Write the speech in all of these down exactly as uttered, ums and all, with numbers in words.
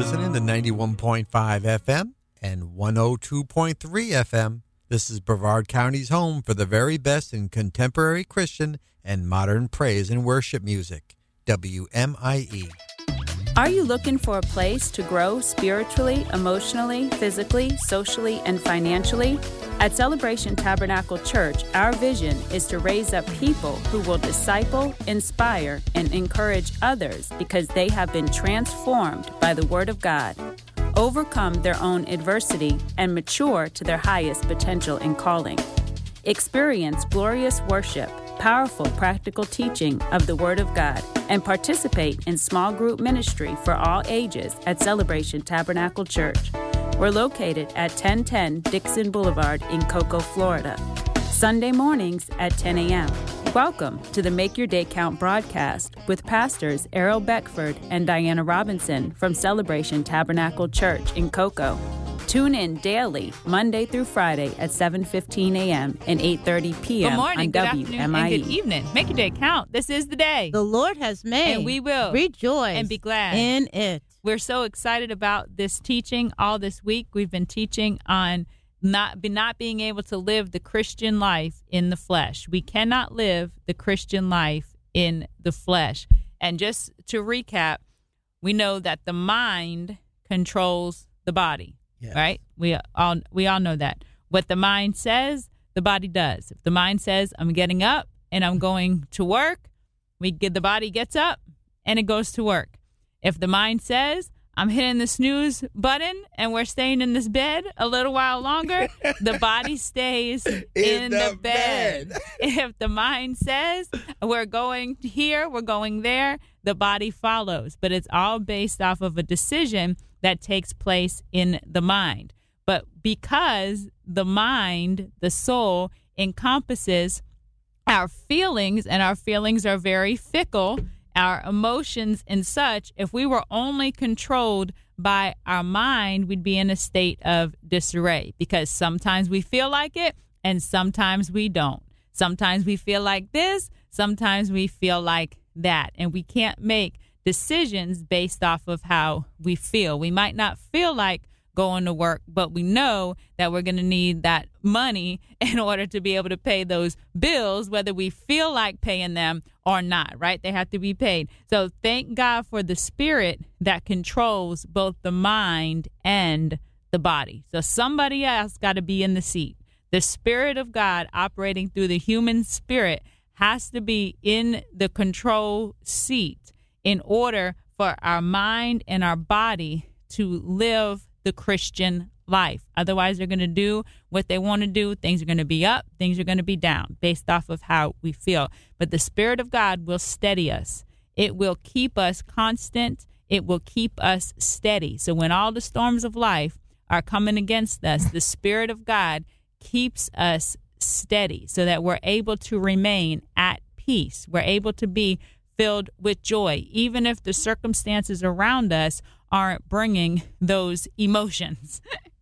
listening to ninety-one point five F M and one oh two point three F M. This is Brevard County's home for the very best in contemporary Christian and modern praise and worship music. W M I E. Are you looking for a place to grow spiritually, emotionally, physically, socially, and financially? At Celebration Tabernacle Church, our vision is to raise up people who will disciple, inspire, and encourage others because they have been transformed by the Word of God, overcome their own adversity, and mature to their highest potential and calling. Experience glorious worship, powerful practical teaching of the Word of God, and participate in small group ministry for all ages at Celebration Tabernacle Church. We're located at ten ten Dixon Boulevard in Cocoa, Florida. Sunday mornings at ten a.m. Welcome to the Make Your Day Count broadcast with pastors Errol Beckford and Diana Robinson from Celebration Tabernacle Church in Cocoa. Tune in daily, Monday through Friday at seven fifteen a.m. and eight thirty p.m. Good morning, on good W afternoon, M I E. and good evening. Make your day count. This is the day the Lord has made. And we will rejoice and be glad in it. We're so excited about this teaching all this week. We've been teaching on not, be, not being able to live the Christian life in the flesh. We cannot live the Christian life in the flesh. And just to recap, we know that the mind controls the body. Yes. Right? We all we all know that. What the mind says, the body does. If the mind says, I'm getting up and I'm going to work, we get the body gets up and it goes to work. If the mind says, I'm hitting the snooze button and we're staying in this bed a little while longer, the body stays in, in the, the bed. bed. If the mind says, we're going here, we're going there, the body follows. But it's all based off of a decision that takes place in the mind. But because the mind, the soul, encompasses our feelings, and our feelings are very fickle, our emotions and such, if we were only controlled by our mind, we'd be in a state of disarray, because sometimes we feel like it and sometimes we don't. Sometimes we feel like this, sometimes we feel like that, and we can't make decisions based off of how we feel. We might not feel like going to work, but we know that we're going to need that money in order to be able to pay those bills, whether we feel like paying them or not, right? They have to be paid. So thank God for the spirit that controls both the mind and the body. So somebody else got to be in the seat. The Spirit of God operating through the human spirit has to be in the control seat in order for our mind and our body to live the Christian life. Otherwise, they're going to do what they want to do. Things are going to be up. Things are going to be down based off of how we feel. But the Spirit of God will steady us. It will keep us constant. It will keep us steady. So when all the storms of life are coming against us, the Spirit of God keeps us steady so that we're able to remain at peace. We're able to be filled with joy, even if the circumstances around us aren't bringing those emotions.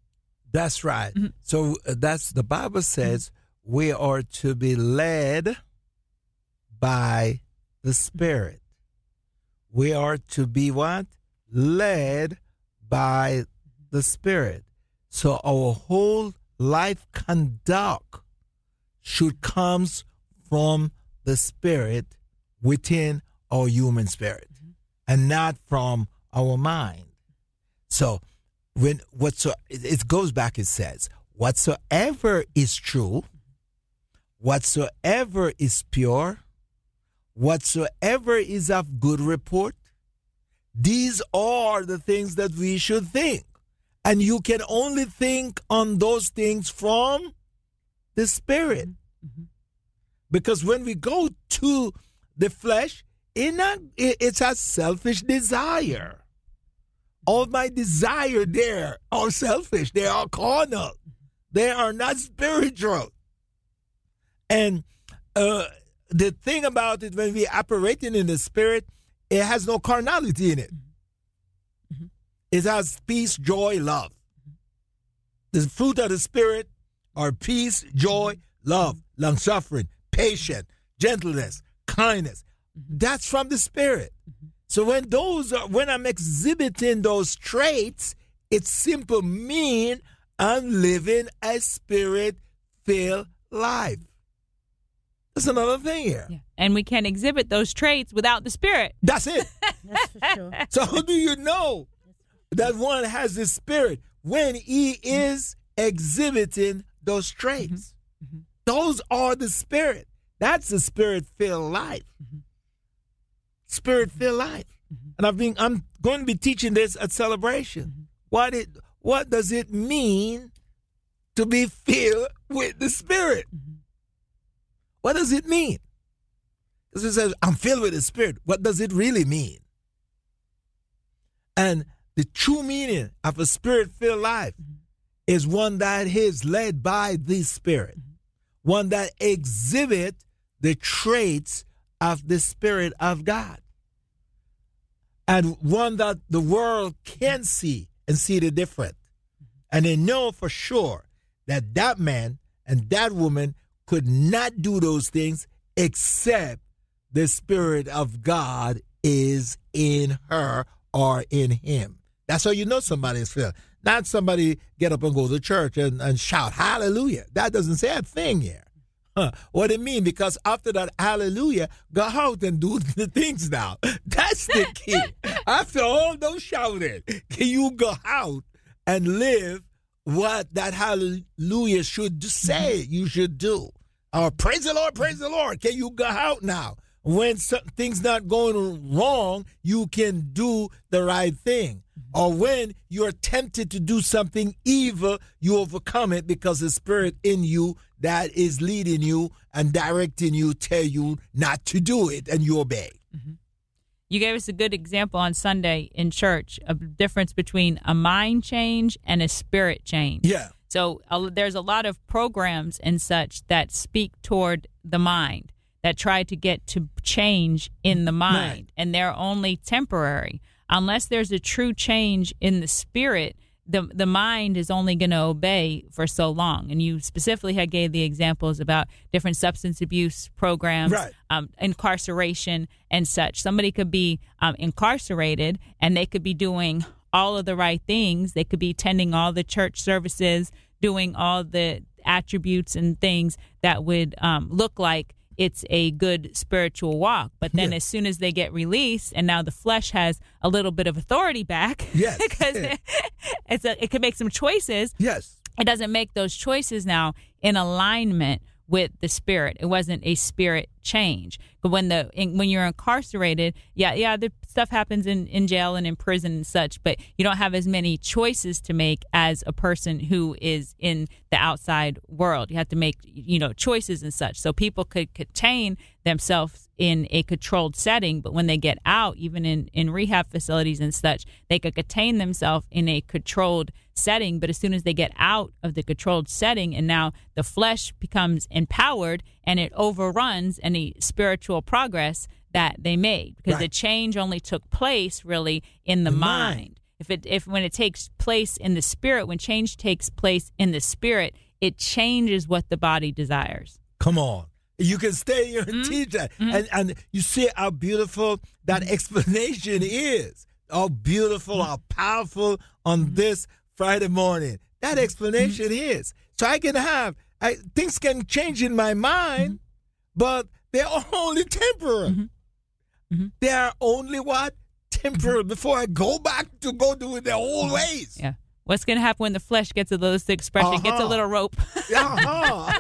That's right. Mm-hmm. So uh, that's the Bible says we are to be led by the Spirit. We are to be what? Led by the Spirit. So our whole life conduct should comes from the Spirit within our human spirit, mm-hmm. and not from our mind. So when whatso it goes back, it says, whatsoever is true, whatsoever is pure, whatsoever is of good report, these are the things that we should think. And you can only think on those things from the Spirit. Mm-hmm. Because when we go to the flesh, it not, it's a selfish desire. All my desire there are selfish. They are carnal. They are not spiritual. And uh, the thing about it, when we operating in the Spirit, it has no carnality in it. Mm-hmm. It has peace, joy, love. The fruit of the Spirit are peace, joy, love, long-suffering, patience, gentleness, kindness. Mm-hmm. That's from the Spirit. Mm-hmm. So when those are, when I'm exhibiting those traits, it simply mean I'm living a spirit-filled life. That's another thing here. Yeah. And we can exhibit those traits without the Spirit. That's it. That's for sure. So how do you know that one has the Spirit? When he is exhibiting those traits. Mm-hmm. Mm-hmm. Those are the Spirit. That's the Spirit-filled life. Mm-hmm. Spirit-filled life. Mm-hmm. And I've been, I'm going to be teaching this at Celebration. Mm-hmm. What it, what does it mean to be filled with the Spirit? Mm-hmm. What does it mean? Because it says, I'm filled with the Spirit. What does it really mean? And the true meaning of a Spirit-filled life mm-hmm. is one that is led by the Spirit, mm-hmm. one that exhibits the traits of the Spirit of God, and one that the world can see and see the difference. Mm-hmm. And they know for sure that that man and that woman could not do those things except the Spirit of God is in her or in him. That's how you know somebody is filled. Not somebody get up and go to church and, and shout hallelujah. That doesn't say a thing here. Huh. What it mean? Because after that hallelujah, go out and do the things now. That's the key. After all those shouting, can you go out and live what that hallelujah should say you should do? Or praise the Lord, praise the Lord. Can you go out now? When some, things not going wrong, you can do the right thing. Or when you're tempted to do something evil, you overcome it because the Spirit in you that is leading you and directing you tell you not to do it, and you obey. Mm-hmm. You gave us a good example on Sunday in church of the difference between a mind change and a spirit change. Yeah. So uh, there's a lot of programs and such that speak toward the mind, that try to get to change in the mind, right. And they're only temporary. Unless there's a true change in the spirit, the the mind is only going to obey for so long. And you specifically had gave the examples about different substance abuse programs, right. um, incarceration and such. Somebody could be um, incarcerated and they could be doing all of the right things. They could be attending all the church services, doing all the attributes and things that would um, look like it's a good spiritual walk. But then yeah. as soon as they get released and now the flesh has a little bit of authority back, yes. because yeah. it's a, it can make some choices. Yes. It doesn't make those choices now in alignment with the spirit. It wasn't a spirit change. But when the in, when you're incarcerated, yeah, yeah, the stuff happens in, in jail and in prison and such, but you don't have as many choices to make as a person who is in the outside world. You have to make, you know, choices and such. So people could contain themselves in a controlled setting, but when they get out, even in, in rehab facilities and such, they could contain themselves in a controlled setting. But as soon as they get out of the controlled setting and now the flesh becomes empowered and it overruns any spiritual progress that they made, because right. the change only took place really in the, the mind. mind. If it if when it takes place in the spirit, when change takes place in the spirit, it changes what the body desires. Come on. You can stay here and mm-hmm. teach that. Mm-hmm. And and you see how beautiful that mm-hmm. explanation is. How beautiful, mm-hmm. how powerful on mm-hmm. this Friday morning. That explanation mm-hmm. is. So I can have, I, things can change in my mind, mm-hmm. but they're only temporary. Mm-hmm. Mm-hmm. They are only what? Temporary, before I go back to go do it the old ways. Yeah. What's going to happen when the flesh gets a little expression, uh-huh. gets a little rope? uh-huh.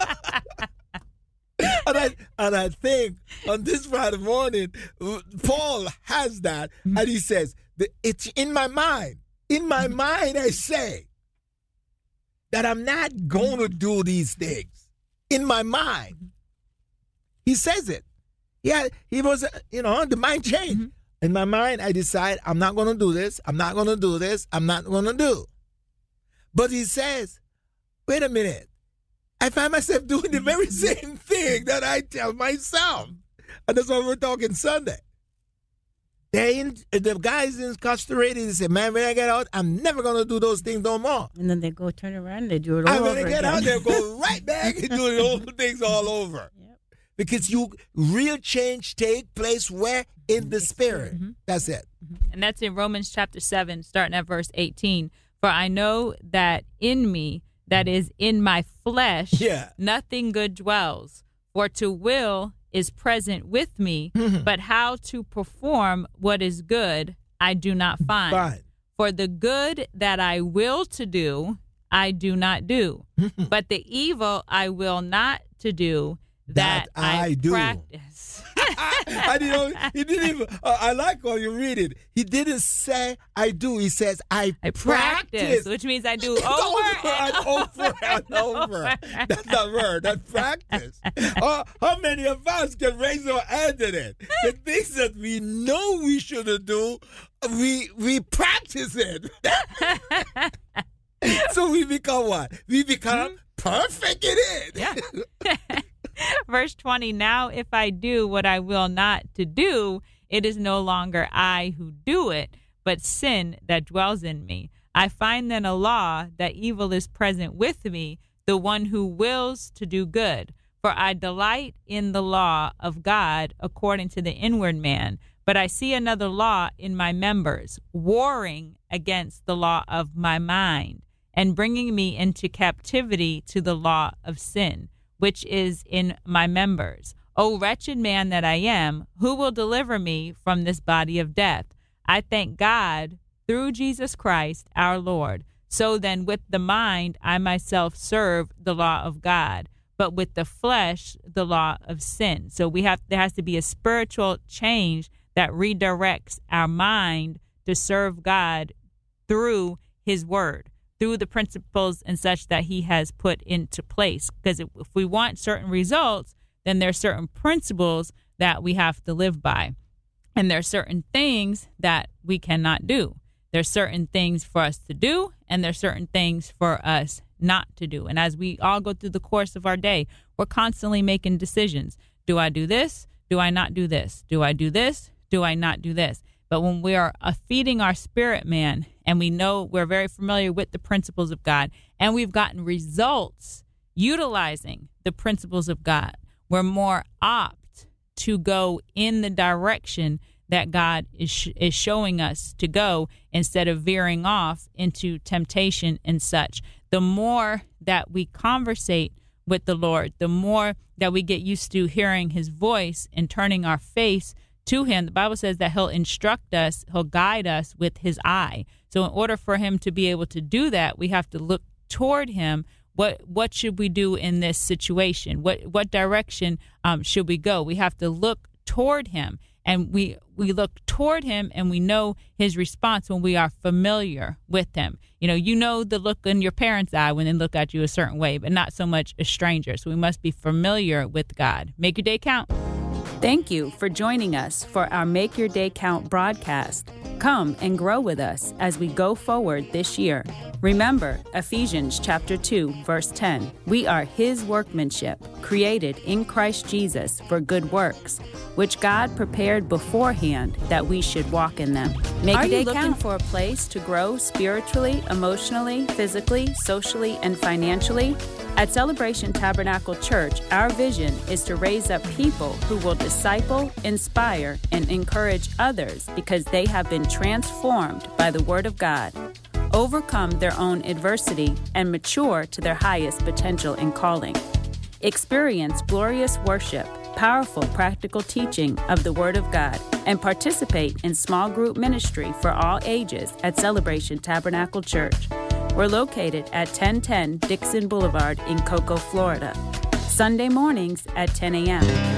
and, I, and I think on this Friday morning, Paul has that, mm-hmm. and he says, it's in my mind. In my mm-hmm. mind, I say that I'm not going to do these things. In my mind. He says it. Yeah, he was, you know, the mind changed. Mm-hmm. In my mind, I decide I'm not going to do this. I'm not going to do this. I'm not going to do. But he says, wait a minute. I find myself doing the very same thing that I tell myself. And that's why we're talking Sunday. They in, the guys incarcerated, they say, man, when I get out, I'm never going to do those things no more. And then they go turn around, they do it all and over when they get again. out, they go right back and do the old things all over. Yep. Because you real change take place where? in the spirit. Mm-hmm. That's it. And that's in Romans chapter seven, starting at verse eighteen. For I know that in me, that is in my flesh, Yeah. nothing good dwells. For to will is present with me, but how to perform what is good, I do not find. Fine. For the good that I will to do, I do not do. But the evil I will not to do, that, That I do. practice. I didn't. He didn't even. Uh, I like how you read it. He didn't say I do. He says I, I practice, practice. which means I do over, over and and over and over. That's a word. That's practice. Uh, how many of us can raise our hand in it? The things that we know we shouldn't do, we we practice it. So we become what? We become perfect in it. Yeah. Verse twenty, now if I do what I will not to do, it is no longer I who do it, but sin that dwells in me. I find then a law that evil is present with me, the one who wills to do good. For I delight in the law of God according to the inward man, but I see another law in my members, warring against the law of my mind, and bringing me into captivity to the law of sin, which is in my members. O wretched man that I am, who will deliver me from this body of death? I thank God through Jesus Christ our Lord. So then with the mind I myself serve the law of God, but with the flesh the law of sin. So we have there has to be a spiritual change that redirects our mind to serve God through his word, through the principles and such that he has put into place. Because if, if we want certain results, then there are certain principles that we have to live by. And there are certain things that we cannot do. There are certain things for us to do, and there are certain things for us not to do. And as we all go through the course of our day, we're constantly making decisions. Do I do this? Do I not do this? Do I do this? Do I not do this? But when we are uh, feeding our spirit man, and we know we're very familiar with the principles of God, and we've gotten results utilizing the principles of God, we're more apt to go in the direction that God is sh- is showing us to go, instead of veering off into temptation and such. The more that we conversate with the Lord, the more that we get used to hearing his voice and turning our face to him. The Bible says that he'll instruct us, he'll guide us with his eye. So in order for him to be able to do that, we have to look toward him. What what should we do in this situation? What what direction um, should we go? We have to look toward him, and we we look toward him, and we know his response when we are familiar with him. You know, you know the look in your parents' eye when they look at you a certain way, but not so much a stranger. So we must be familiar with God. Make your day count. Thank you for joining us for our Make Your Day Count broadcast. Come and grow with us as we go forward this year. Remember Ephesians chapter two, verse ten. We are his workmanship, created in Christ Jesus for good works, which God prepared beforehand that we should walk in them. Make Are your day you looking count for a place to grow spiritually, emotionally, physically, socially, and financially? At Celebration Tabernacle Church, our vision is to raise up people who will disciple, inspire, and encourage others because they have been transformed by the Word of God, overcome their own adversity, and mature to their highest potential and calling. Experience glorious worship, powerful practical teaching of the Word of God, and participate in small group ministry for all ages at Celebration Tabernacle Church. We're located at ten ten Dixon Boulevard in Cocoa, Florida. Sunday mornings at ten a.m.